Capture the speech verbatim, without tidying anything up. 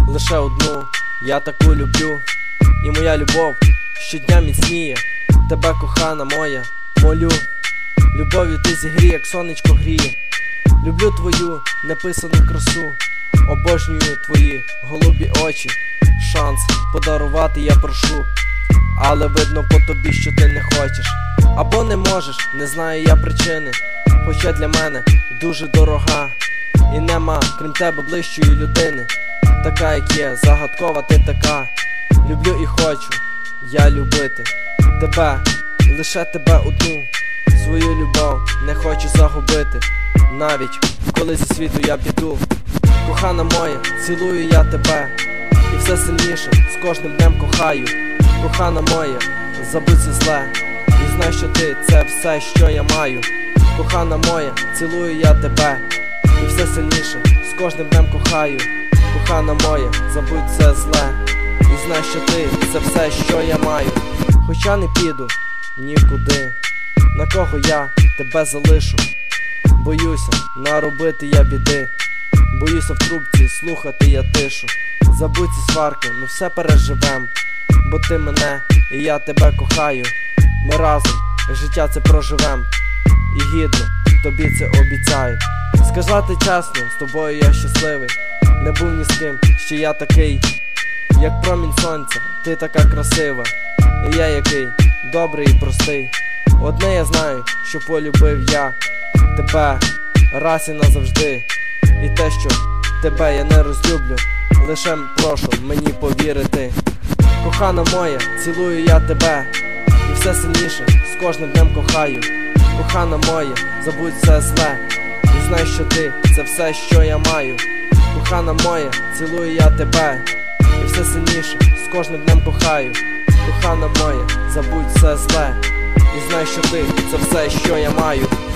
лише одну, я таку люблю, і моя любов щодня міцніє. Тебе, кохана моя, молю, любов'ю ти зігрій, як сонечко гріє. Люблю твою неписану красу, обожнюю твої голубі очі. Шанс подарувати я прошу, але видно по тобі, що ти не хочеш або не можеш, не знаю я причини. Хоча для мене дуже дорога, і нема крім тебе ближчої людини. Така як є, загадкова ти така. Люблю і хочу я любити тебе, лише тебе одну. Свою любов не хочу загубити, навіть коли зі світу я піду. Кохана моя, цілую я тебе, і все сильніше з кожним днем кохаю. Кохана моя, забудь все зле, і знай, що ти – це все, що я маю. Кохана моя, цілую я тебе, і все сильніше з кожним днем кохаю. Кохана моя, забудь все зле, і знай, що ти – це все, що я маю. Хоча не піду нікуди, на кого я тебе залишу. Боюся наробити я біди, боюся в трубці слухати я тишу. Забудь ці сварки, ми все переживем, бо ти мене і я тебе кохаю. Ми разом життя це проживем, і гідно тобі це обіцяю. Сказати чесно, з тобою я щасливий, не був ні з ким, ще я такий, як промінь сонця, ти така красива, і я який добрий і простий. Одне я знаю, що полюбив я тебе раз і назавжди, і те, що тебе я не розлюблю, лише прошу мені повірити. Кохана моя, цілую я тебе, і все сильніше з кожним днем кохаю. Кохана моя, забудь все зле, і знай, що ти – це все, що я маю. Кохана моя, цілую я тебе, і все сильніше з кожним днем кохаю. Кохана моя, забудь все зле, і знай, що ти – це все, що я маю.